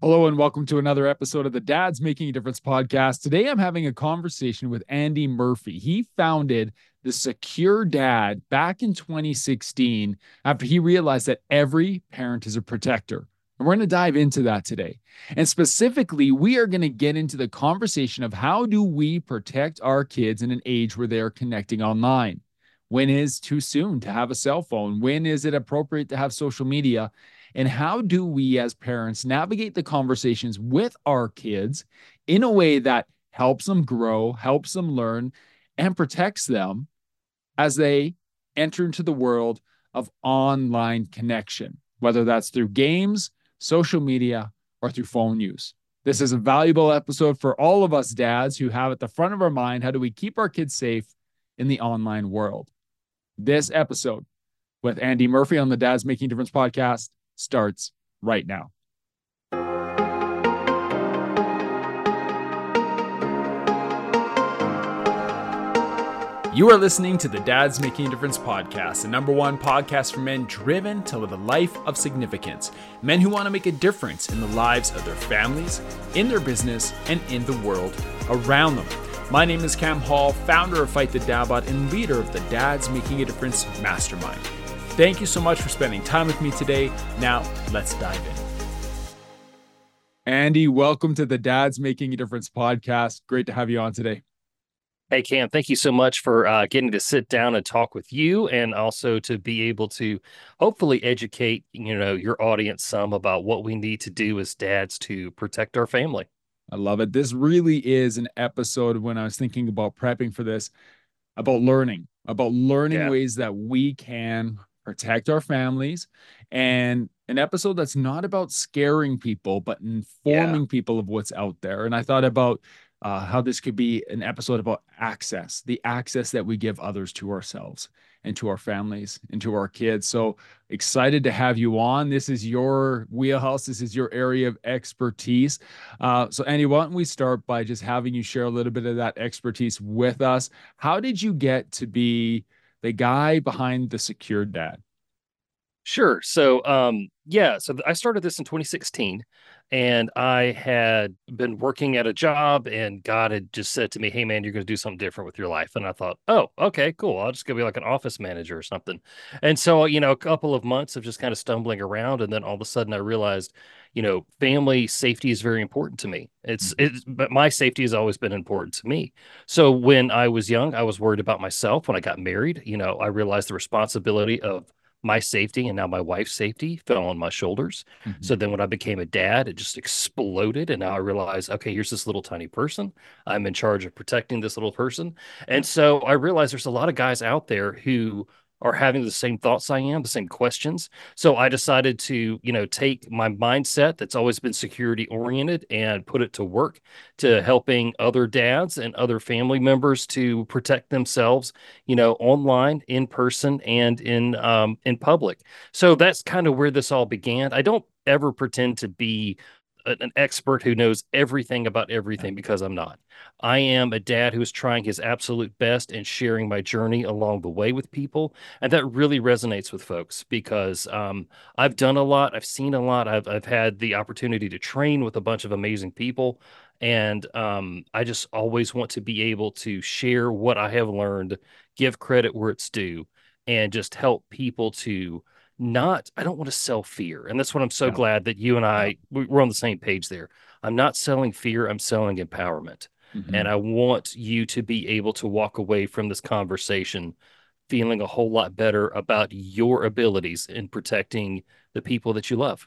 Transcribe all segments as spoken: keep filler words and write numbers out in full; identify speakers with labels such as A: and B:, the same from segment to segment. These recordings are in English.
A: Hello and welcome to another episode of the Dad's Making a Difference podcast. Today I'm having a conversation with Andy Murphy. He founded the Secure Dad back in twenty sixteen after he realized that every parent is a protector. And we're going to dive into that today. And specifically, we are going to get into the conversation of how do we protect our kids in an age where they are connecting online? When is too soon to have a cell phone? When is it appropriate to have social media? And how do we as parents navigate the conversations with our kids in a way that helps them grow, helps them learn, and protects them as they enter into the world of online connection, whether that's through games, social media, or through phone use. This is a valuable episode for all of us dads who have at the front of our mind, how do we keep our kids safe in the online world? This episode with Andy Murphy on the Dad's Making a Difference podcast starts right now. You are listening to the Dad's Making a Difference podcast, the number one podcast for men driven to live a life of significance. Men who want to make a difference in the lives of their families, in their business, and in the world around them. My name is Cam Hall, founder of Fight the Dadbot and leader of the Dad's Making a Difference Mastermind. Thank you so much for spending time with me today. Now, let's dive in. Andy, welcome to the Dad's Making a Difference podcast. Great to have you on today.
B: Hey, Cam, thank you so much for uh, getting to sit down and talk with you, and also to be able to hopefully educate, you know, your audience some about what we need to do as dads to protect our family.
A: I love it. This really is an episode when I was thinking about prepping for this, about learning, about learning
B: Yeah.
A: ways that we can protect our families, and an episode that's not about scaring people, but informing
B: Yeah.
A: people of what's out there. And I thought about uh, how this could be an episode about access, the access that we give others to ourselves and to our families and to our kids. So excited to have you on. This is your wheelhouse. This is your area of expertise. Uh, so Andy, why don't we start by just having you share a little bit of that expertise with us? How did you get to be the guy behind the Secure Dad?
B: Sure. So, um, yeah, so I started this in twenty sixteen, and I had been working at a job, and God had just said to me, "Hey, man, you're going to do something different with your life." And I thought, "Oh, okay, cool. I'll just go be like an office manager or something." And so, you know, a couple of months of just kind of stumbling around, and then all of a sudden, I realized, you know, family safety is very important to me. It's
A: Mhm.
B: it's, but my safety has always been important to me. So when I was young, I was worried about myself. When I got married, you know, I realized the responsibility of my safety and now my wife's safety fell on my shoulders.
A: Mhm.
B: So then when I became a dad, it just exploded. And now I realized, okay, here's this little tiny person. I'm in charge of protecting this little person. And so I realized there's a lot of guys out there who are having the same thoughts I am, the same questions. So I decided to, you know, take my mindset that's always been security oriented and put it to work to helping other dads and other family members to protect themselves, you know, online, in person, and in um, in public. So that's kind of where this all began. I don't ever pretend to be an expert who knows everything about everything, because I'm not. I am a dad who is trying his absolute best and sharing my journey along the way with people. And that really resonates with folks because um, I've done a lot. I've seen a lot. I've, I've had the opportunity to train with a bunch of amazing people. And um, I just always want to be able to share what I have learned, give credit where it's due, and just help people to not, I don't want to sell fear. And that's what I'm so
A: Yeah.
B: glad that you and
A: Yeah.
B: I, we- we're on the same page there. I'm not selling fear, I'm selling empowerment. And
A: Mhm.
B: I want you to be able to walk away from this conversation feeling a whole lot better about your abilities in protecting the people that you love.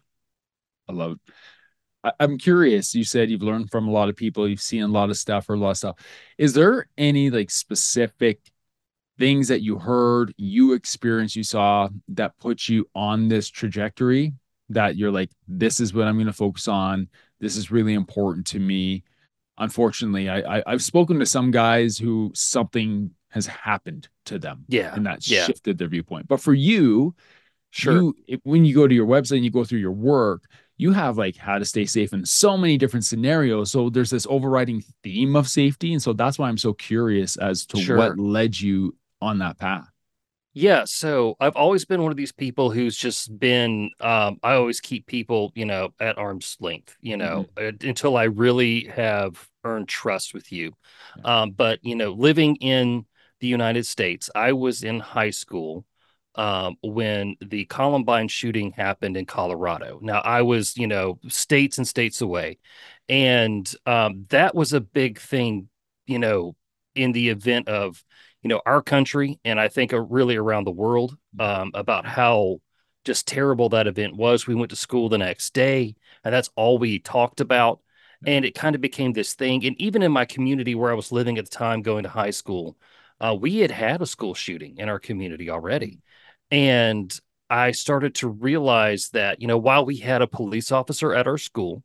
A: I love it. I, I'm curious. You said you've learned from a lot of people, you've seen a lot of stuff or a lot of stuff. Is there any like specific things that you heard, you experienced, you saw that put you on this trajectory that you're like, this is what I'm going to focus on. This is really important to me. Unfortunately, I, I I've spoken to some guys who something has happened to them
B: Yeah.
A: and that
B: Yeah.
A: shifted their viewpoint. But for you,
B: Sure.
A: you if, when you go to your website and you go through your work, you have like how to stay safe in so many different scenarios. So there's this overriding theme of safety. And so that's why I'm so curious as to what
B: Sure.
A: led you on that path.
B: Yeah, so I've always been one of these people who's just been um I always keep people, you know, at arm's length, you know,
A: Hmm.
B: uh, until I really have earned trust with you.
A: Yeah.
B: Um but, you know, living in the United States, I was in high school um when the Columbine shooting happened in Colorado. Now, I was, you know, states and states away. And um that was a big thing, you know, in the event of you know, our country and I think uh, really around the world um, about how just terrible that event was. We went to school the next day, and that's all we talked about.
A: Yeah.
B: And it kind of became this thing. And even in my community where I was living at the time, going to high school, uh, we had had a school shooting in our community already. And I started to realize that, you know, while we had a police officer at our school,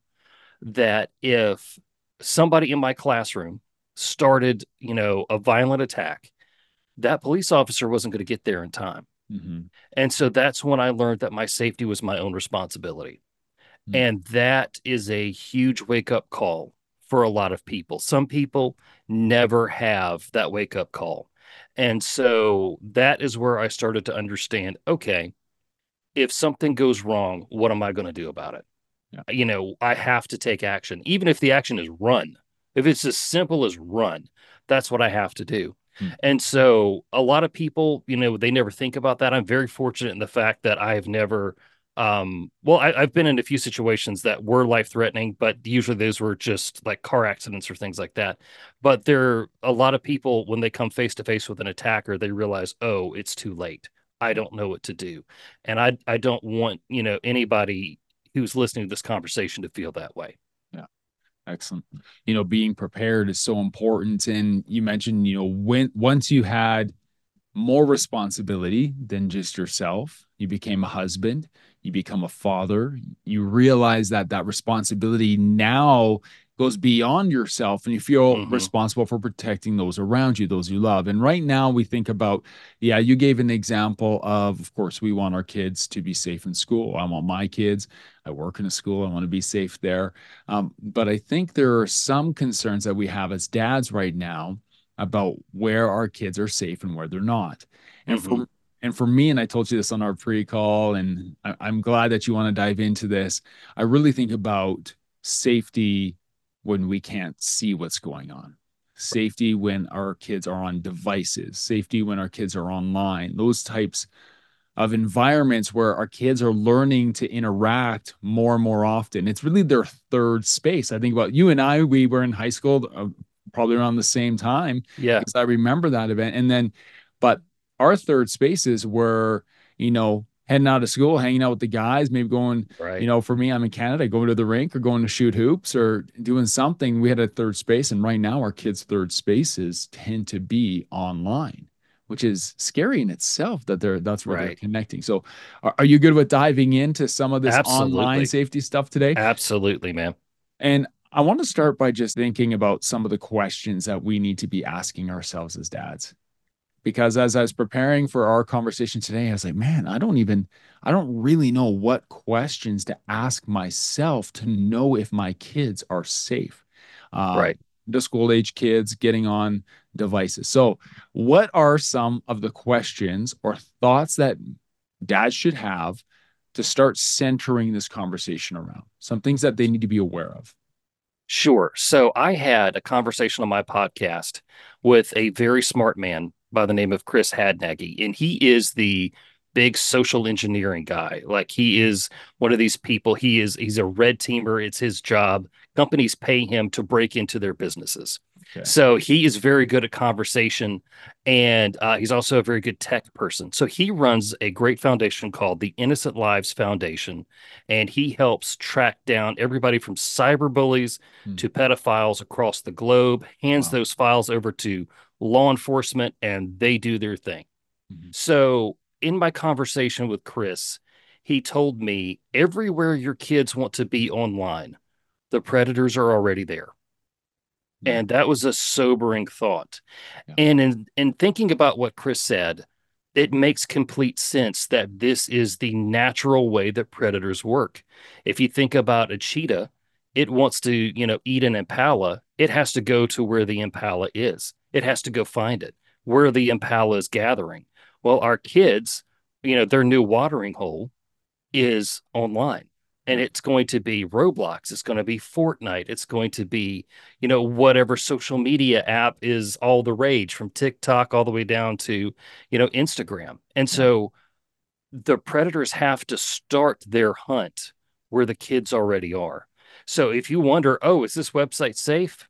B: that if somebody in my classroom started, you know, a violent attack, that police officer wasn't going to get there in time.
A: Hmm.
B: And so that's when I learned that my safety was my own responsibility.
A: Hmm.
B: And that is a huge wake up call for a lot of people. Some people never have that wake up call. And so that is where I started to understand okay, if something goes wrong, what am I going to do about it?
A: Yeah.
B: You know, I have to take action, even if the action is run. If it's as simple as run, that's what I have to do.
A: Hmm.
B: And so a lot of people, you know, they never think about that. I'm very fortunate in the fact that I have never, um, well, I, I've been in a few situations that were life threatening, but usually those were just like car accidents or things like that. But there, a lot of people, when they come face to face with an attacker, they realize, oh, it's too late. I don't know what to do. And I, I don't want, you know, anybody who's listening to this conversation to feel that way.
A: Yeah. Excellent. You know, being prepared is so important. And you mentioned, you know, when once you had more responsibility than just yourself, you became a husband, you become a father, you realize that that responsibility now goes beyond yourself and you feel
B: Hmm.
A: responsible for protecting those around you, those you love. And right now we think about, yeah, you gave an example of of course we want our kids to be safe in school. I want my kids, I work in a school, I want to be safe there. Um, but I think there are some concerns that we have as dads right now about where our kids are safe and where they're not. And
B: Hmm.
A: for and for me, and I told you this on our pre-call, and I, I'm glad that you want to dive into this. I really think about safety when we can't see what's going on. Safety when our kids are on devices, safety when our kids are online, those types of environments where our kids are learning to interact more and more often. It's really their third space. I think about you and I, we were in high school uh, probably around the same time
B: Yeah.
A: because I remember that event. And then, but our third spaces were, you know, heading out of school, hanging out with the guys, maybe going, you
B: Right.
A: know, for me, I'm in Canada, going to the rink or going to shoot hoops or doing something. We had a third space. And right now, our kids' third spaces tend to be online, which is scary in itself that they're that's where they're
B: Right.
A: connecting. So are, are you good with diving into some of this online
B: Absolutely.
A: safety stuff today?
B: Absolutely, man.
A: And I want to start by just thinking about some of the questions that we need to be asking ourselves as dads. Because as I was preparing for our conversation today, I was like, man, I don't even, I don't really know what questions to ask myself to know if my kids are safe. Um,
B: Right.
A: the school age kids getting on devices. So, what are some of the questions or thoughts that dads should have to start centering this conversation around? Some things that they need to be aware of.
B: Sure. So I had a conversation on my podcast with a very smart man by the name of Chris Hadnagy, and he is the big social engineering guy. Like he is one of these people. He is he's a red teamer. It's his job. Companies pay him to break into their businesses.
A: Okay.
B: So he is very good at conversation, and uh, he's also a very good tech person. So he runs a great foundation called the Innocent Lives Foundation, and he helps track down everybody from cyber bullies
A: Hmm.
B: to pedophiles across the globe, hands
A: Wow.
B: those files over to law enforcement, and they do their thing.
A: Mhm.
B: So, in my conversation with Chris, he told me everywhere your kids want to be online, the predators are already there.
A: Yeah.
B: And that was a sobering thought.
A: Yeah.
B: And in, in thinking about what Chris said, it makes complete sense that this is the natural way that predators work. If you think about a cheetah, it wants to, you know, eat an impala, it has to go to where the impala is. It has to go find it, where the impala is gathering. Well, our kids, you know, their new watering hole is online. And it's going to be Roblox. It's going to be Fortnite. It's going to be, you know, whatever social media app is all the rage, from TikTok all the way down to, you know, Instagram. And
A: Yeah.
B: so the predators have to start their hunt where the kids already are. So if you wonder, oh, is this website safe?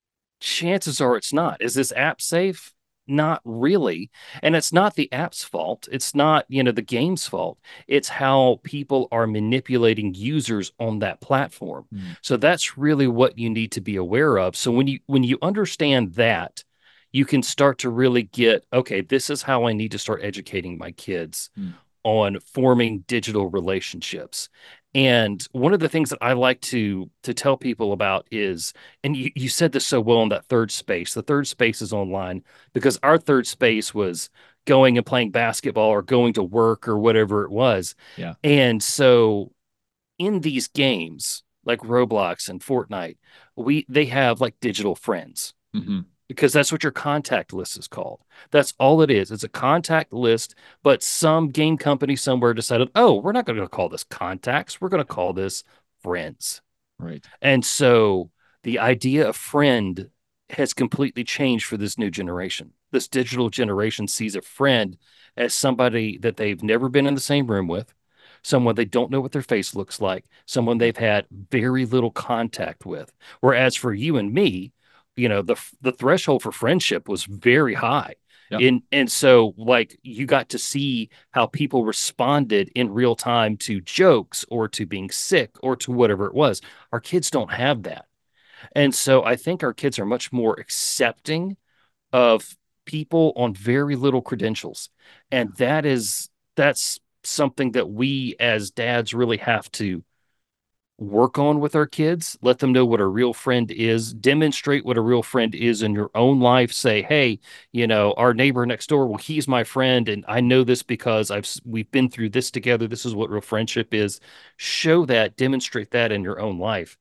B: Chances are it's not. Is this app safe? Not really. And it's not the app's fault. It's not, you know, the game's fault. It's how people are manipulating users on that platform.
A: Mm.
B: So that's really what you need to be aware of. So when you when you understand that, you can start to really get, okay, this is how I need to start educating my kids
A: Mm.
B: on forming digital relationships. And one of the things that I like to to tell people about is, and you, you said this so well in that third space. The third space is online because our third space was going and playing basketball or going to work or whatever it was.
A: Yeah.
B: And so in these games like Roblox and Fortnite, we they have like digital friends
A: Mm-hmm.
B: because that's what your contact list is called. That's all it is. It's a contact list, but some game company somewhere decided, oh, we're not going to call this contacts. We're going to call this friends.
A: Right.
B: And so the idea of friend has completely changed for this new generation. This digital generation sees a friend as somebody that they've never been in the same room with, someone they don't know what their face looks like, someone they've had very little contact with. Whereas for you and me, you know, the the threshold for friendship was very high.
A: Yeah.
B: In, and so like you got to see how people responded in real time to jokes or to being sick or to whatever it was. Our kids don't have that. And so I think our kids are much more accepting of people on very little credentials. And that is that's something that we as dads really have to work on with our kids. Let them know what a real friend is, demonstrate what a real friend is in your own life. Say, hey, you know, our neighbor next door, well, he's my friend, and I know this because I've we've been through this together. This is what real friendship is. Show that, demonstrate that in your own life.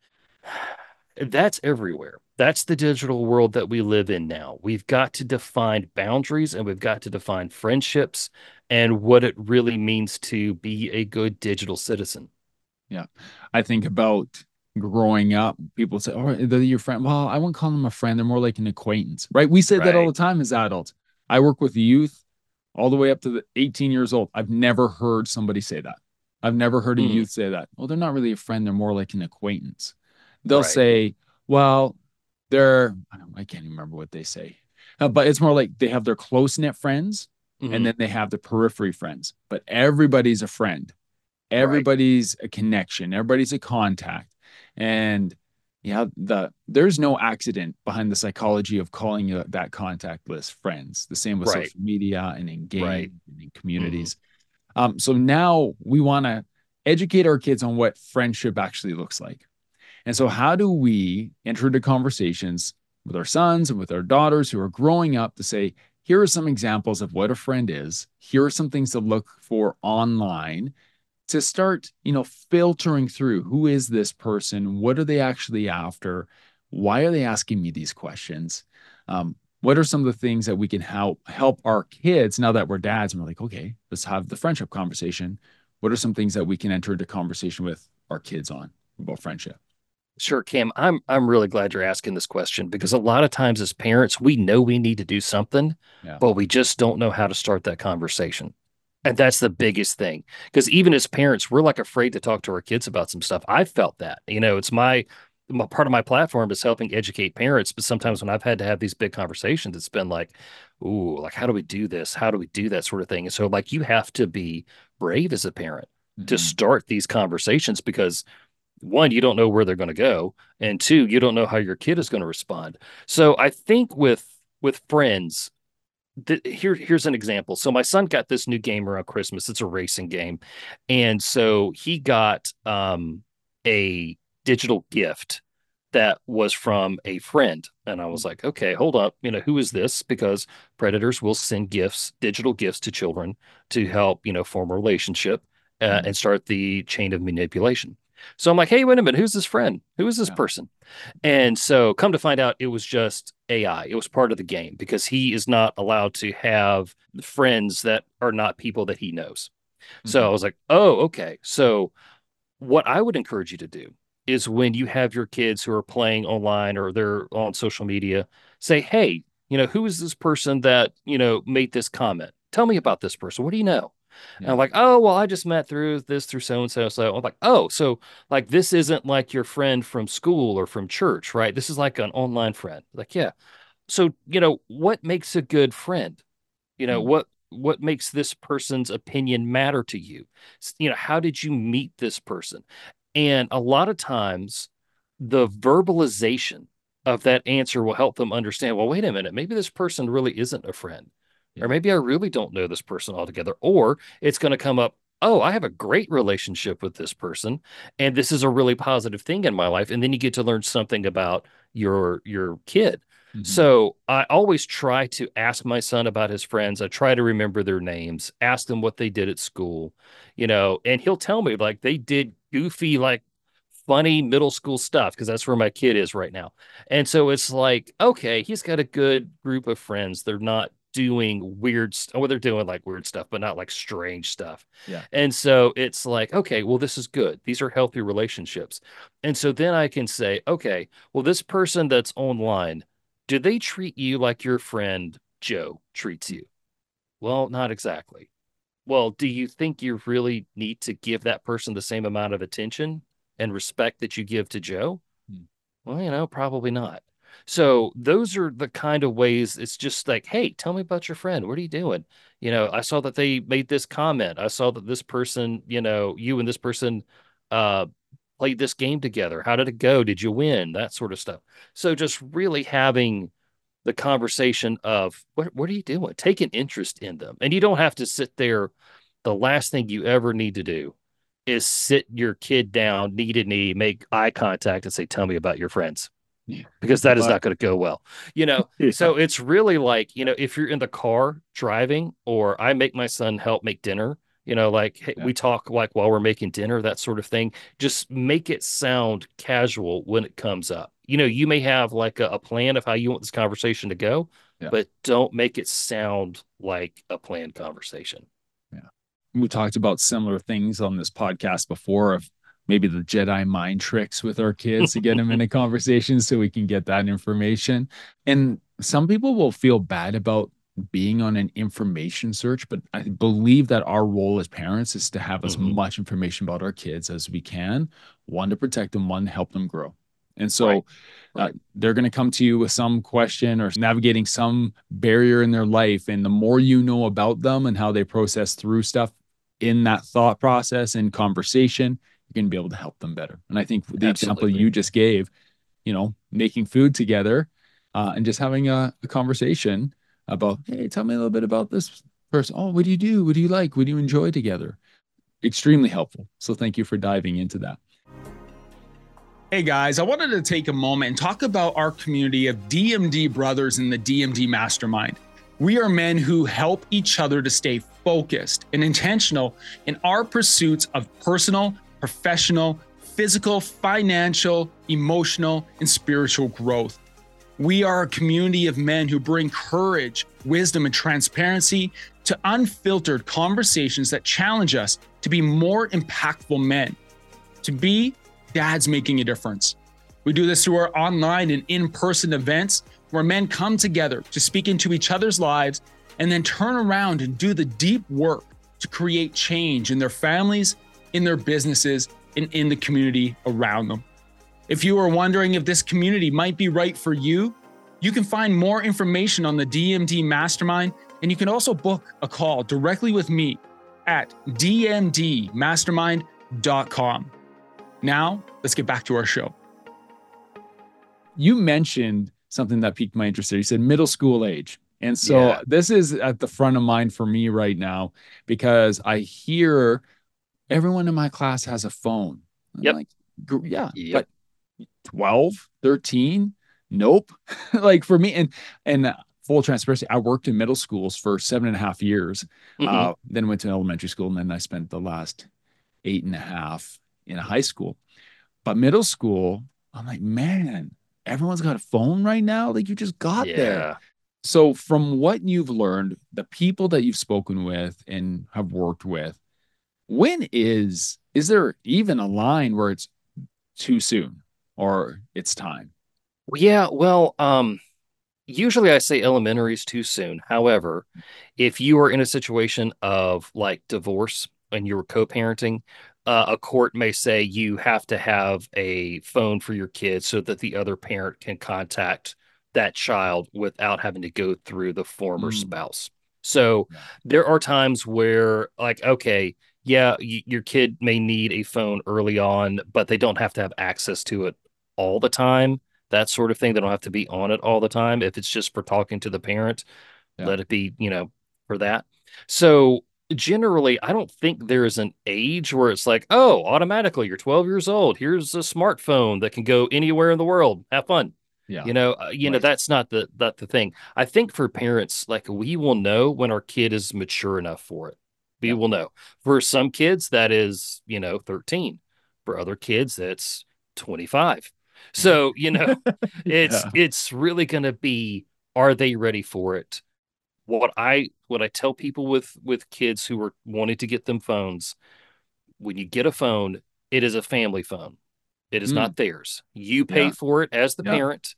B: That's everywhere. That's the digital world that we live in now. We've got to define boundaries, and we've got to define friendships and what it really means to be a good digital citizen.
A: Yeah. I think about growing up, people say, oh, they're your friend. Well, I wouldn't call them a friend. They're more like an acquaintance, right? We say that all
B: Right.
A: the time as adults. I work with youth all the way up to the eighteen years old. I've never heard somebody say that. I've never heard a
B: Mhm.
A: youth say that. Well, they're not really a friend. They're more like an acquaintance. They'll
B: Right.
A: say, well, they're, I don't, I can't even remember what they say, uh, but it's more like they have their close knit friends and
B: Mhm.
A: then they have the periphery friends, but everybody's a friend.
B: Right.
A: Everybody's a connection, everybody's a contact. And yeah, the there's no accident behind the psychology of calling you that contact list friends. The same with
B: Right.
A: social media and in
B: Right.
A: game and in
B: Mhm.
A: communities. Um, so now we want to educate our kids on what friendship actually looks like. And so how do we enter into conversations with our sons and with our daughters who are growing up to say, here are some examples of what a friend is. Here are some things to look for online to start, you know, filtering through who is this person? What are they actually after? Why are they asking me these questions? Um, what are some of the things that we can help help our kids now that we're dads and we're like, okay, let's have the friendship conversation. What are some things that we can enter into conversation with our kids on about friendship?
B: Sure, Cam. I'm I'm really glad you're asking this question because a lot of times as parents, we know we need to do something,
A: Yeah.
B: but we just don't know how to start that conversation. And that's the biggest thing. Because even as parents, we're like afraid to talk to our kids about some stuff. I've felt that. You know, it's my, my part of my platform is helping educate parents. But sometimes when I've had to have these big conversations, it's been like, ooh, like how do we do this? How do we do that sort of thing? And so like you have to be brave as a parent to
A: Mhm.
B: start these conversations because one, you don't know where they're going to go, and two, you don't know how your kid is going to respond. So I think with with friends, th- here here's an example. So my son got this new game around Christmas. It's a racing game, and so he got um, a digital gift that was from a friend. And I was like, okay, hold up. You know, who is this? Because predators will send gifts, digital gifts to children to help, you know, form a relationship uh,
A: Mhm.
B: and start the chain of manipulation. So I'm like, hey, wait a minute, who's this friend? Who is this
A: Yeah.
B: person? And so come to find out, it was just A I. It was part of the game because he is not allowed to have friends that are not people that he knows. So
A: Mhm.
B: I was like, oh, okay. So what I would encourage you to do is when you have your kids who are playing online or they're on social media, say, hey, you know, who is this person that, you know, made this comment? Tell me about this person. What do you know? And
A: Yeah.
B: I'm like, oh, well, I just met through this through so and so. So I'm like, oh, so like this isn't like your friend from school or from church, right? This is like an online friend. Like, yeah. So, you know, what makes a good friend? You know,
A: Mm.
B: what what makes this person's opinion matter to you? You know, how did you meet this person? And a lot of times the verbalization of that answer will help them understand, well, wait a minute, maybe this person really isn't a friend. Or
A: Yeah.
B: maybe I really don't know this person altogether. Or it's going to come up, oh, I have a great relationship with this person, and this is a really positive thing in my life. And then you get to learn something about your your kid.
A: Mhm.
B: So I always try to ask my son about his friends. I try to remember their names, ask them what they did at school, you know, and he'll tell me like they did goofy, like funny middle school stuff because that's where my kid is right now. And so it's like, okay, he's got a good group of friends. They're not doing weird stuff. Well, they're doing like weird stuff, but not like strange stuff.
A: Yeah.
B: And so it's like, okay, well, this is good. These are healthy relationships. And so then I can say, okay, well, this person that's online, do they treat you like your friend Joe treats you? Well, not exactly. Well, do you think you really need to give that person the same amount of attention and respect that you give to Joe?
A: Mm.
B: Well, you know, probably not. So those are the kind of ways it's just like, hey, tell me about your friend. What are you doing? You know, I saw that they made this comment. I saw that this person, you know, you and this person uh played this game together. How did it go? Did you win? That sort of stuff. So just really having the conversation of what what are you doing? Take an interest in them. And you don't have to sit there. The last thing you ever need to do is sit your kid down, knee to knee, make eye contact, and say, tell me about your friends,
A: Yeah.
B: because that is
A: But
B: not going to go well. You know,
A: yeah.
B: so it's really like, you know, if you're in the car driving, or I make my son help make dinner, you know, like hey,
A: Yeah.
B: we talk like while we're making dinner, that sort of thing. Just make it sound casual when it comes up. You know, you may have like a, a plan of how you want this conversation to go,
A: Yeah.
B: but don't make it sound like a planned conversation.
A: Yeah. We talked about similar things on this podcast before of maybe the Jedi mind tricks with our kids to get them into conversations so we can get that information. And some people will feel bad about being on an information search, but I believe that our role as parents is to have as
B: Mhm.
A: much information about our kids as we can, one to protect them, one to help them grow. And
B: Right.
A: so uh,
B: Right.
A: they're going to come to you with some question or navigating some barrier in their life. And the more you know about them and how they process through stuff in that thought process and conversation, you're going to be able to help them better. And I think the example
B: Absolutely.
A: you just gave, you know, making food together uh, and just having a, a conversation about, hey, tell me a little bit about this person. Oh, what do you do? What do you like? What do you enjoy together? Extremely helpful. So thank you for diving into that. Hey guys, I wanted to take a moment and talk about our community of D M D brothers in the D M D Mastermind. We are men who help each other to stay focused and intentional in our pursuits of personal, professional, physical, financial, emotional, and spiritual growth. We are a community of men who bring courage, wisdom, and transparency to unfiltered conversations that challenge us to be more impactful men, to be dads making a difference. We do this through our online and in-person events where men come together to speak into each other's lives and then turn around and do the deep work to create change in their families, in their businesses, and in the community around them. If you are wondering if this community might be right for you, you can find more information on the D M D Mastermind, and you can also book a call directly with me at d m d mastermind dot com. Now, let's get back to our show. You mentioned something that piqued my interest there. You said middle school age. And so
B: Yeah.
A: this is at the front of mind for me right now because I hear everyone in my class has a phone. I'm
B: Yep.
A: like, yeah,
B: Yep.
A: but twelve, thirteen, nope. Like for me, and and full transparency, I worked in middle schools for seven and a half years,
B: Mm-hmm.
A: uh, then went to elementary school, and then I spent the last eight and a half in a high school. But middle school, I'm like, man, everyone's got a phone right now. Like you just got there.
B: Yeah.
A: So from what you've learned, the people that you've spoken with and have worked with, when is is there even a line where it's too soon or it's time?
B: Well, yeah, well, um, usually I say elementary is too soon. However, if you are in a situation of like divorce and you're co-parenting, uh, a court may say you have to have a phone for your kids so that the other parent can contact that child without having to go through the former
A: Mm,
B: spouse. So
A: yeah.
B: there are times where, like, okay, yeah, y your kid may need a phone early on, but they don't have to have access to it all the time, that sort of thing. They don't have to be on it all the time. If it's just for talking to the parent,
A: Yeah.
B: let it be, you know, for that. So generally, I don't think there is an age where it's like, oh, automatically you're twelve years old. Here's a smartphone that can go anywhere in the world. Have fun.
A: Yeah.
B: You know, uh, you know
A: Right.
B: that's not the that the thing. I think for parents, like we will know when our kid is mature enough for it. We
A: Yeah.
B: will know. For some kids, that is, you know, thirteen. For other kids, that's twenty-five.
A: Yeah.
B: So, you know, it's
A: Yeah.
B: it's really going to be, are they ready for it? What I what I tell people with with kids who are wanting to get them phones, when you get a phone, it is a family phone. It is
A: Mm,
B: not theirs. You pay
A: yeah.
B: for it as the
A: Yeah.
B: parent.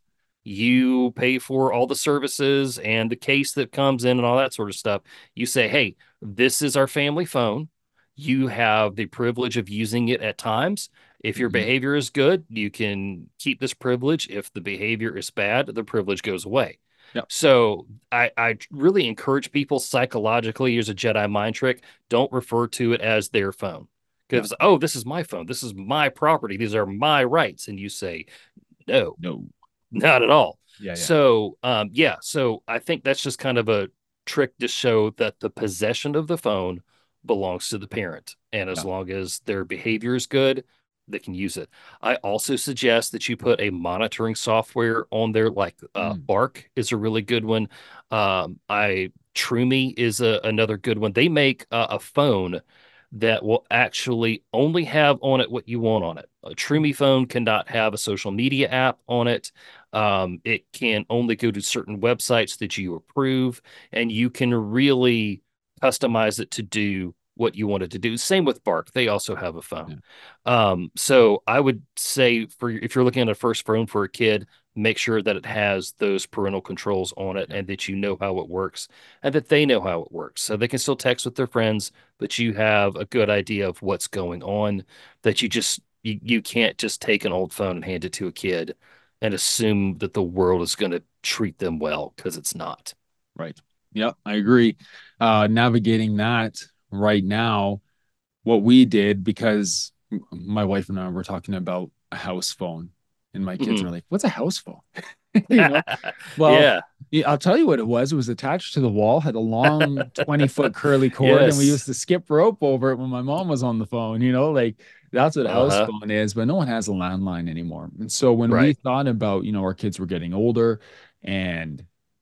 B: You pay for all the services and the case that comes in and all that sort of stuff. You say, hey, this is our family phone. You have the privilege of using it at times. If your
A: Mhm.
B: behavior is good, you can keep this privilege. If the behavior is bad, the privilege goes away.
A: Yeah.
B: So I, I really encourage people psychologically, use a Jedi mind trick. Don't refer to it as their phone.
A: Yeah.
B: Because, oh, this is my phone. This is my property. These are my rights. And you say, no,
A: No.
B: not at all.
A: Yeah. Yeah.
B: So, um, yeah. So I think that's just kind of a trick to show that the possession of the phone belongs to the parent. And as
A: Yeah.
B: long as their behavior is good, they can use it. I also suggest that you put a monitoring software on there, like uh,
A: Mm,
B: Bark is a really good one. Um, I Trumi is a, another good one. They make uh, a phone that will actually only have on it what you want on it. A Trumi phone cannot have a social media app on it. Um, it can only go to certain websites that you approve, and you can really customize it to do what you want it to do. Same with Bark; they also have a phone.
A: yeah.
B: Um, so I would say, for if you're looking at a first phone for a kid, make sure that it has those parental controls on it,
A: Yeah.
B: and that you know how it works, and that they know how it works, so they can still text with their friends, but you have a good idea of what's going on. That you just you, you can't just take an old phone and hand it to a kid and assume that the world is going to treat them well, because it's not.
A: Right. Yeah. I agree. Uh, navigating that right now, what we did, because m- my wife and I were talking about a house phone, and my kids
B: Mhm.
A: are like, "What's a house phone?" You know, well,
B: Yeah.
A: yeah, I'll tell you what it was. It was attached to the wall, had a long twenty foot curly cord, and we used
B: Yes.
A: to skip rope over it when my mom was on the phone, you know, like that's what a house
B: Uh-huh.
A: phone is, but no one has a landline anymore. And so when we
B: Right.
A: thought about, you know, our kids were getting older, and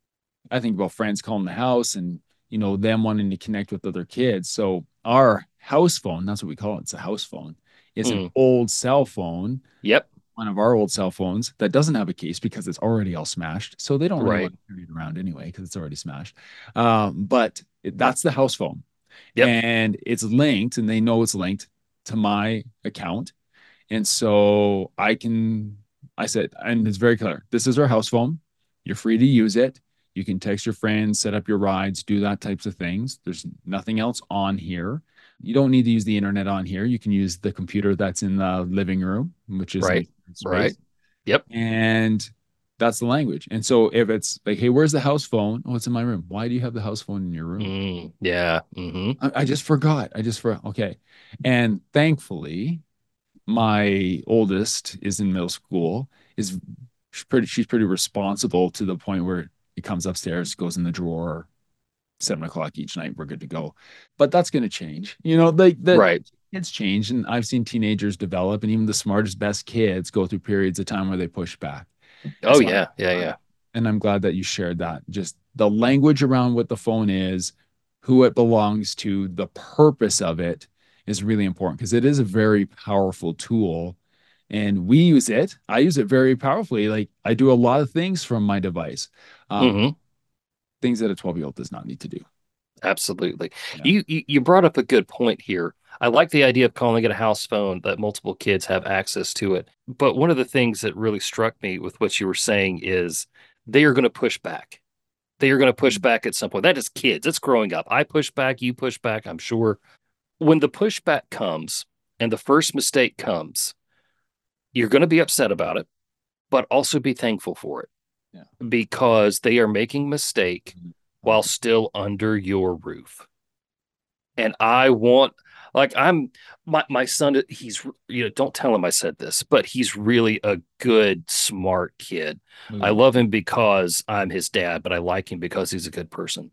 A: I think about friends calling the house and, you know, them wanting to connect with other kids. So our house phone, that's what we call it, it's a house phone, is an
B: Mm.
A: old cell phone,
B: Yep.
A: one of our old cell phones that doesn't have a case because it's already all smashed. So they don't really
B: Right.
A: want to carry it around anyway because it's already smashed. Um, but it, that's the house phone.
B: Yep.
A: And it's linked, and they know it's linked to my account. And so I can, I said, and it's very clear, this is our house phone. You're free to use it. You can text your friends, set up your rides, do that types of things. There's nothing else on here. You don't need to use the internet on here. You can use the computer that's in the living room, which is
B: Right.
A: like
B: Right.
A: space.
B: Yep.
A: And that's the language. And so if it's like, hey, where's the house phone? Oh, it's in my room. Why do you have the house phone in your room?
B: Mm. Yeah. Hmm.
A: I, I just forgot. I just forgot. Okay. And thankfully, my oldest is in middle school, is she's pretty she's pretty responsible to the point where it comes upstairs, goes in the drawer, seven o'clock each night, we're good to go. But that's going to change. You know, like the
B: Right.
A: kids change, and I've seen teenagers develop, and even the smartest, best kids go through periods of time where they push back. And
B: Oh
A: so I'm
B: yeah. Yeah.
A: glad,
B: Yeah.
A: and I'm glad that you shared that. Just the language around what the phone is, who it belongs to, the purpose of it is really important because it is a very powerful tool. and we use it. I use it very powerfully. Like I do a lot of things from my device, um,
B: Hmm.
A: things that a twelve year old does not need to do.
B: Absolutely.
A: Yeah.
B: You, you you brought up a good point here. I like the idea of calling it a house phone that multiple kids have access to it. But one of the things that really struck me with what you were saying is they are going to push back. They are going to push back at some point. That is kids. It's growing up. I push back, you push back, I'm sure. When the pushback comes and the first mistake comes, you're going to be upset about it, but also be thankful for it
A: Yeah.
B: because they are making mistake
A: Mhm.
B: while still under your roof. And I want, like, I'm my my son, he's, you know, don't tell him I said this, but he's really a good, smart kid. I
A: Ooh.
B: love him because I'm his dad, but I like him because he's a good person.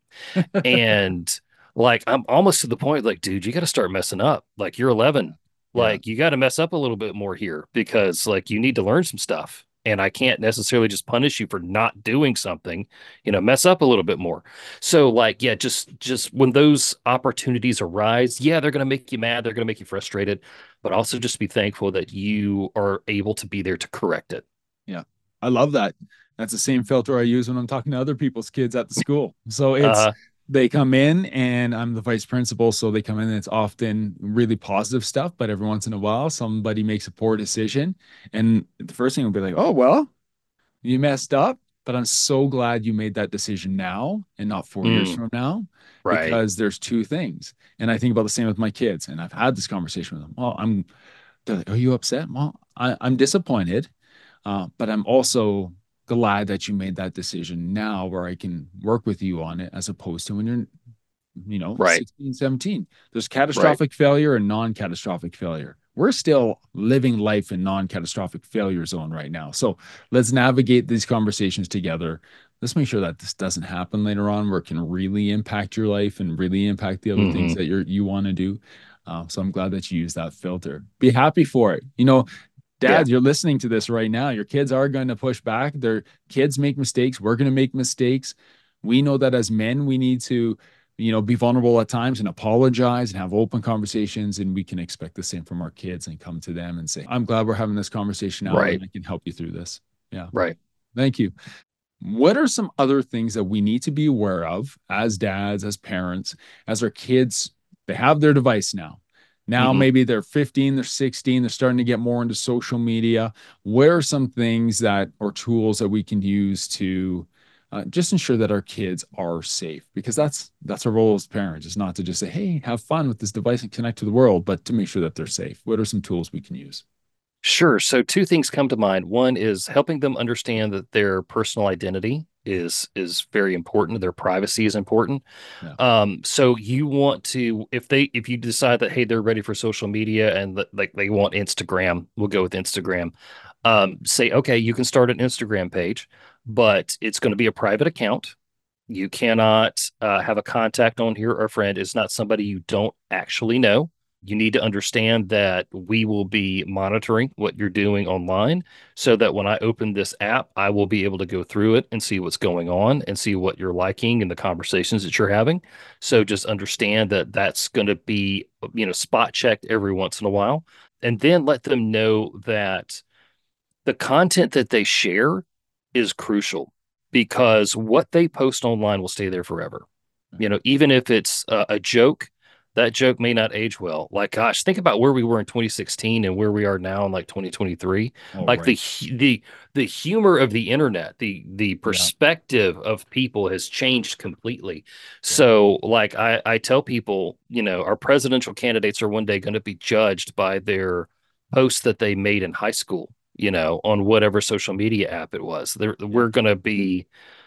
B: And like, I'm almost to the point, like, dude, you got to start messing up. Like, you're eleven.
A: Yeah.
B: Like, you got to mess up a little bit more here because, like, you need to learn some stuff. And I can't necessarily just punish you for not doing something, you know, mess up a little bit more. So, like, yeah, just just when those opportunities arise, yeah, they're going to make you mad. They're going to make you frustrated, but also just be thankful that you are able to be there to correct it.
A: Yeah. I love that. That's the same filter I use when I'm talking to other people's kids at the school. So it's,
B: Uh,
A: they come in and I'm the vice principal. So they come in and it's often really positive stuff, but every once in a while, somebody makes a poor decision. And the first thing will be like, oh, well, you messed up, but I'm so glad you made that decision now and not four years
B: mm,
A: from now,
B: right.
A: because there's two things. And I think about the same with my kids. And I've had this conversation with them. Well, I'm, they're like, are you upset? Well, I, I'm disappointed, uh, but I'm also glad that you made that decision now where I can work with you on it as opposed to when you're, you know,
B: Right.
A: sixteen, seventeen. There's
B: Right.
A: catastrophic failure and non-catastrophic failure. We're still living life in non-catastrophic failure zone right now. So let's navigate these conversations together. Let's make sure that this doesn't happen later on where it can really impact your life and really impact the other things
B: Hmm.
A: that you're you want to do. Um, so I'm glad that you use that filter. Be happy for it. You know,
B: Yeah.
A: dads, you're listening to this right now. Your kids are going to push back. Their kids make mistakes. We're going to make mistakes. We know that as men, we need to, you know, be vulnerable at times and apologize and have open conversations. And we can expect the same from our kids and come to them and say, I'm glad we're having this conversation now and
B: Right.
A: I can help you through this. Yeah.
B: Right.
A: Thank you. What are some other things that we need to be aware of as dads, as parents, as our kids? They have their device now. Now,
B: Hmm.
A: maybe they're fifteen, they're sixteen, they're starting to get more into social media. What are some things that, or tools that we can use to uh, just ensure that our kids are safe? Because that's that's our role as parents, is not to just say, "Hey, have fun with this device and connect to the world," but to make sure that they're safe. What are some tools we can use?
B: Sure. So two things come to mind. One is helping them understand that their personal identity is is very important. Their privacy is important.
A: Yeah.
B: Um, so you want to, if they if you decide that, hey, they're ready for social media and that, like, they want Instagram, we'll go with Instagram. Um, say, okay, you can start an Instagram page, but it's going to be a private account. You cannot uh, have a contact on here or a friend. It's not somebody you don't actually know. You need to understand that we will be monitoring what you're doing online so that when I open this app, I will be able to go through it and see what's going on and see what you're liking and the conversations that you're having. So just understand that that's going to be, you know, spot checked every once in a while. And then let them know that the content that they share is crucial because what they post online will stay there forever. You know, even if it's a, a joke, that joke may not age well. Like, gosh, think about where we were in twenty sixteen and where we are now in like twenty twenty-three.
A: Oh,
B: Like the
A: right.
B: the the humor of the internet, the the
A: Yeah.
B: perspective of people has changed completely.
A: Yeah.
B: So, like I I tell people, you know, our presidential candidates are one day going to be judged by their posts that they made in high school, you know, on whatever social media app it was. They're,
A: Yeah.
B: we're going to be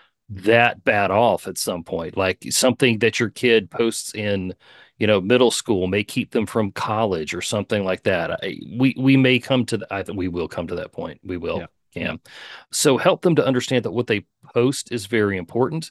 B: that bad off at some point. Like something that your kid posts in, you know, middle school may keep them from college or something like that. I, we we may come to the, I think we will come to that point. We
A: Yeah.
B: will,
A: Yeah.
B: Cam. So help them to understand that what they post is very important.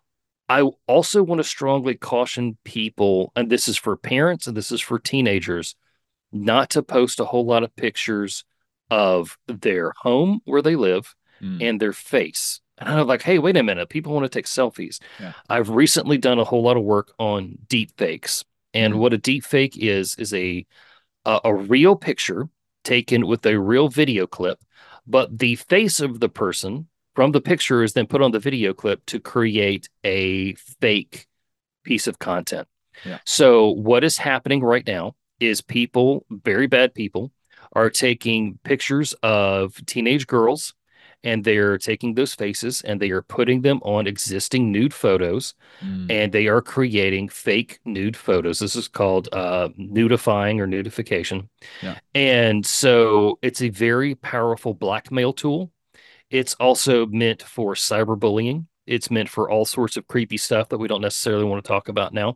B: I also want to strongly caution people, and this is for parents and this is for teenagers, not to post a whole lot of pictures of their home where they live
A: Mm.
B: and their face. And I'm like, hey, wait a minute. People want to take selfies.
A: Yeah.
B: I've recently done a whole lot of work on deep fakes. And
A: Mm.
B: what a deep fake is, is a, a, a real picture taken with a real video clip, but the face of the person from the picture is then put on the video clip to create a fake piece of content.
A: Yeah.
B: So what is happening right now is people, very bad people, are taking pictures of teenage girls and they're taking those faces and they are putting them on existing nude photos
A: Mm.
B: and they are creating fake nude photos. This is called uh, nudifying or nudification.
A: Yeah.
B: And so it's a very powerful blackmail tool. It's also meant for cyberbullying. It's meant for all sorts of creepy stuff that we don't necessarily want to talk about now.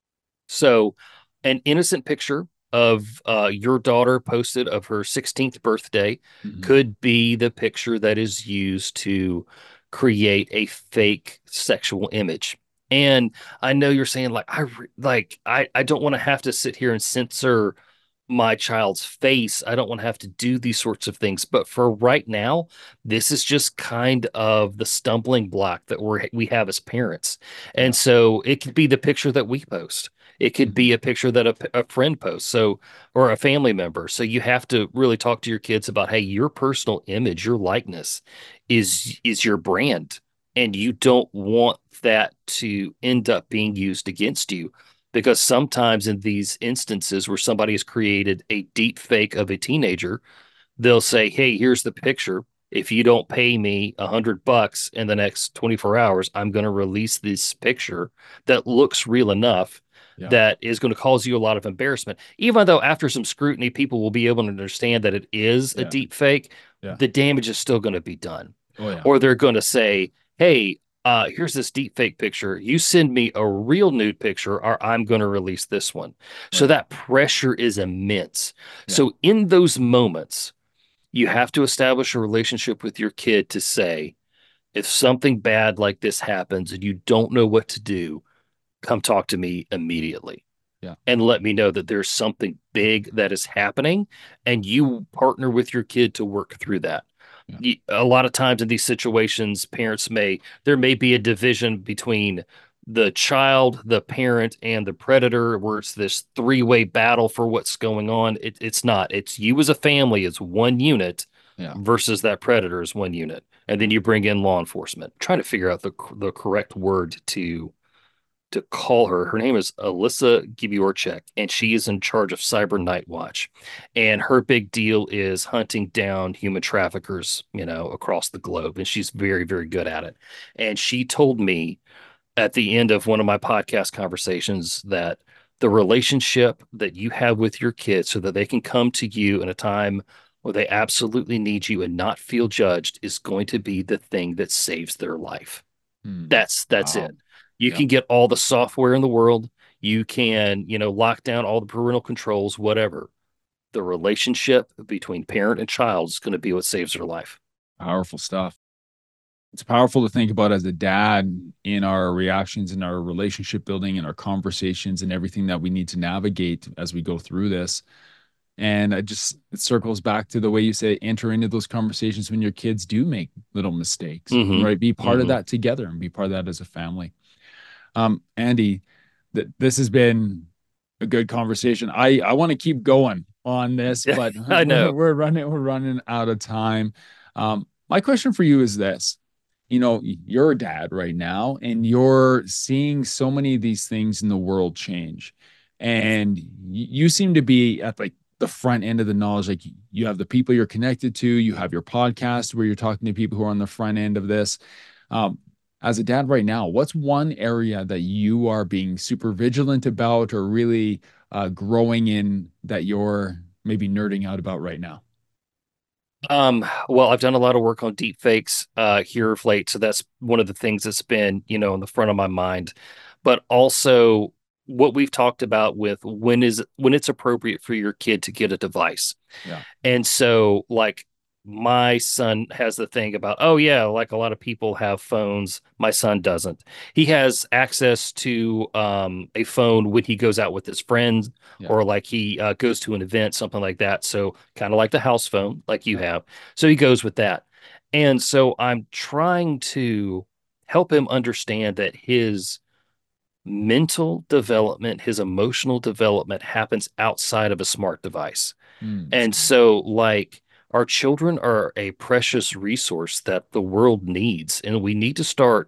B: So, an innocent picture of uh, your daughter posted of her sixteenth birthday
A: Mhm.
B: could be the picture that is used to create a fake sexual image. And I know you're saying like I re- like I I don't want to have to sit here and censor my child's face. I don't want to have to do these sorts of things. But for right now, this is just kind of the stumbling block that we're we have as parents.
A: Yeah.
B: And so it could be the picture that we post. It could
A: Mhm.
B: be a picture that a, a friend posts, so or a family member. So you have to really talk to your kids about, hey, your personal image, your likeness is is your brand, and you don't want that to end up being used against you. Because sometimes in these instances where somebody has created a deep fake of a teenager, they'll say, hey, here's the picture. If you don't pay me a hundred bucks in the next twenty-four hours, I'm going to release this picture that looks real enough
A: Yeah.
B: that is going to cause you a lot of embarrassment. Even though after some scrutiny, people will be able to understand that it is a
A: Yeah.
B: deep fake,
A: Yeah.
B: the damage is still going to be done.
A: Oh yeah.
B: Or they're going to say, hey, uh, here's this deep fake picture. You send me a real nude picture, or I'm going to release this one. So
A: Right.
B: that pressure is immense.
A: Yeah.
B: So in those moments, you have to establish a relationship with your kid to say, if something bad like this happens and you don't know what to do, come talk to me immediately.
A: Yeah.
B: And let me know that there's something big that is happening and you partner with your kid to work through that.
A: Yeah.
B: A lot of times in these situations, parents may, there may be a division between the child, the parent, and the predator, where it's this three-way battle for what's going on. It, it's not. It's you as a family, it's one unit
A: Yeah.
B: versus that predator is one unit. And then you bring in law enforcement. Trying to figure out the the correct word to to call her. Her name is Alyssa Gibiorchek, and she is in charge of Cyber Night Watch. And her big deal is hunting down human traffickers, you know, across the globe. And she's very, very good at it. And she told me at the end of one of my podcast conversations that the relationship that you have with your kids so that they can come to you in a time where they absolutely need you and not feel judged is going to be the thing that saves their life.
A: Hmm.
B: That's that's
A: Wow.
B: it. You
A: Yeah.
B: can get all the software in the world. You can, you know, lock down all the parental controls, whatever. The relationship between parent and child is going to be what saves their life.
A: Powerful stuff. It's powerful to think about as a dad in our reactions, in our relationship building, in our conversations, and everything that we need to navigate as we go through this. And it just it circles back to the way you say enter into those conversations when your kids do make little mistakes,
B: Mhm.
A: right? Be part of
B: Mhm.
A: that together and be part of that as a family. Um, Andy, th- this has been a good conversation. I I want to keep going on this,
B: Yeah,
A: but
B: I
A: we're,
B: know.
A: we're running we're running out of time. Um, my question for you is this: you know, you're a dad right now, and you're seeing so many of these things in the world change, and y- you seem to be at like the front end of the knowledge. Like you have the people you're connected to, you have your podcast where you're talking to people who are on the front end of this. Um, as a dad right now, what's one area that you are being super vigilant about or really uh, growing in that you're maybe nerding out about right now?
B: Um, well, I've done a lot of work on deep fakes uh here of late, so that's one of the things that's been, you know, in the front of my mind. But also what we've talked about with when is when it's appropriate for your kid to get a device.
A: Yeah.
B: And so, like, my son has the thing about, oh, yeah, like a lot of people have phones. My son doesn't. He has access to um, a phone when he goes out with his friends
A: Yeah.
B: or like he uh, goes to an event, something like that. So, kind of like the house phone, like you
A: Yeah.
B: have. So, he goes with that. And so, I'm trying to help him understand that his mental development, his emotional development happens outside of a smart device.
A: Mm.
B: And so, like, our children are a precious resource that the world needs, and we need to start.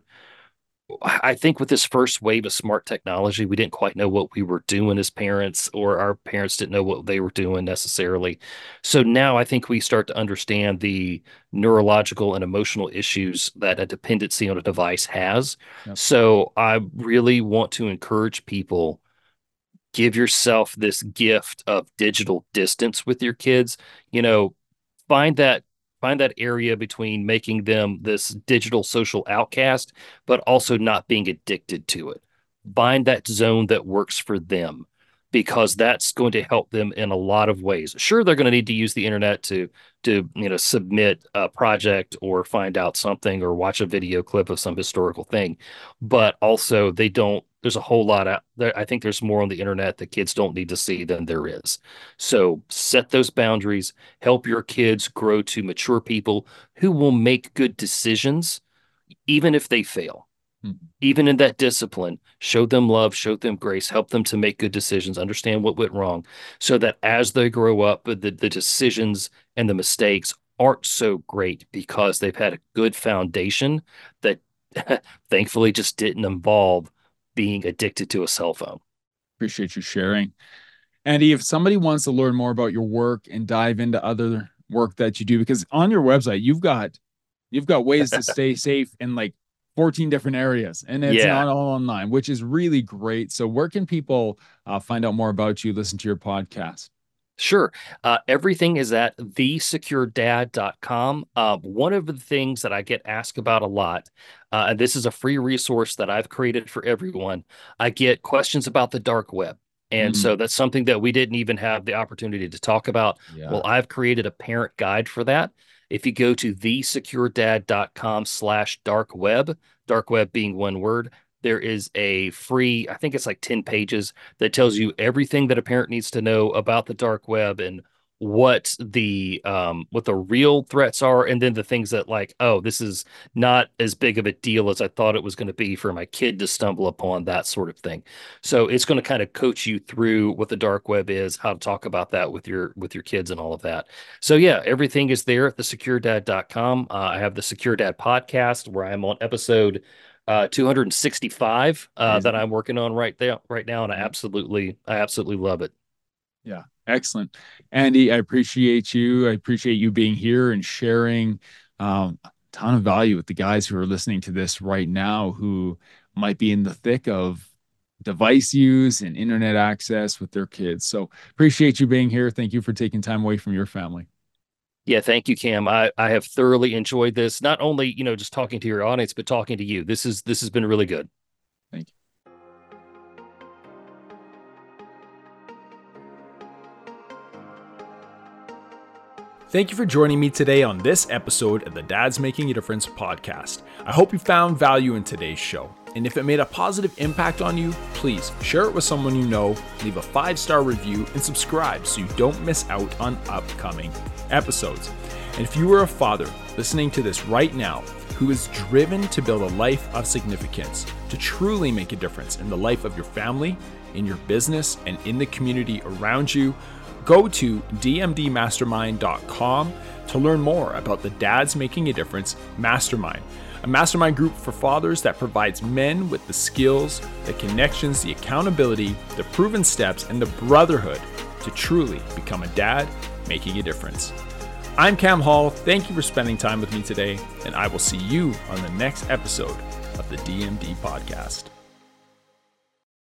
B: I think with this first wave of smart technology, we didn't quite know what we were doing as parents, or our parents didn't know what they were doing necessarily. So now I think we start to understand the neurological and emotional issues that a dependency on a device has.
A: Yep.
B: So I really want to encourage people, give yourself this gift of digital distance with your kids. You know, find that find that area between making them this digital social outcast, but also not being addicted to it. Find that zone that works for them, because that's going to help them in a lot of ways. Sure, they're going to need to use the internet to to you know submit a project or find out something or watch a video clip of some historical thing, but also they don't. There's a whole lot out there. I think there's more on the internet that kids don't need to see than there is. So set those boundaries, help your kids grow to mature people who will make good decisions, even if they fail.
A: Mm.
B: Even in that discipline, show them love, show them grace, help them to make good decisions, understand what went wrong, so that as they grow up, the, the decisions and the mistakes aren't so great because they've had a good foundation that thankfully just didn't involve being addicted to a cell phone.
A: Appreciate you sharing. Andy, if somebody wants to learn more about your work and dive into other work that you do, because on your website, you've got, you've got ways to stay safe in like fourteen different areas, and it's
B: Yeah.
A: not all online, which is really great. So where can people uh, find out more about you, listen to your podcast?
B: Sure. Uh, everything is at the secure dad dot com. Uh, one of the things that I get asked about a lot, uh, and this is a free resource that I've created for everyone, I get questions about the dark web. And
A: Mm.
B: so that's something that we didn't even have the opportunity to talk about.
A: Yeah.
B: Well, I've created a parent guide for that. If you go to the secure dad dot com slash dark web, dark web being one word, there is a free, I think it's like ten pages that tells you everything that a parent needs to know about the dark web and what the um what the real threats are, and then the things that, like, oh, this is not as big of a deal as I thought it was going to be for my kid to stumble upon, that sort of thing. So it's going to kind of coach you through what the dark web is, how to talk about that with your with your kids and all of that. So yeah, everything is there at the secure dad dot com. Uh, I have the Secure Dad podcast where I'm on episode uh two hundred sixty-five uh that I'm working on right there right now, and I absolutely I absolutely love it.
A: Yeah, excellent. Andy, I appreciate you. I appreciate you being here and sharing um, a ton of value with the guys who are listening to this right now, who might be in the thick of device use and internet access with their kids. So appreciate you being here. Thank you for taking time away from your family.
B: Yeah, thank you, Cam. I, I have thoroughly enjoyed this. Not only, you know, just talking to your audience, but talking to you. This is this has been really good.
A: Thank you. Thank you for joining me today on this episode of the Dad's Making a Difference podcast. I hope you found value in today's show. And if it made a positive impact on you, please share it with someone you know, leave a five-star review, and subscribe so you don't miss out on upcoming episodes. And if you are a father listening to this right now who is driven to build a life of significance, to truly make a difference in the life of your family, in your business, and in the community around you, go to d m d mastermind dot com to learn more about the Dads Making a Difference Mastermind, a mastermind group for fathers that provides men with the skills, the connections, the accountability, the proven steps, and the brotherhood to truly become a dad making a difference. I'm Cam Hall. Thank you for spending time with me today, and I will see you on the next episode of the D M D podcast.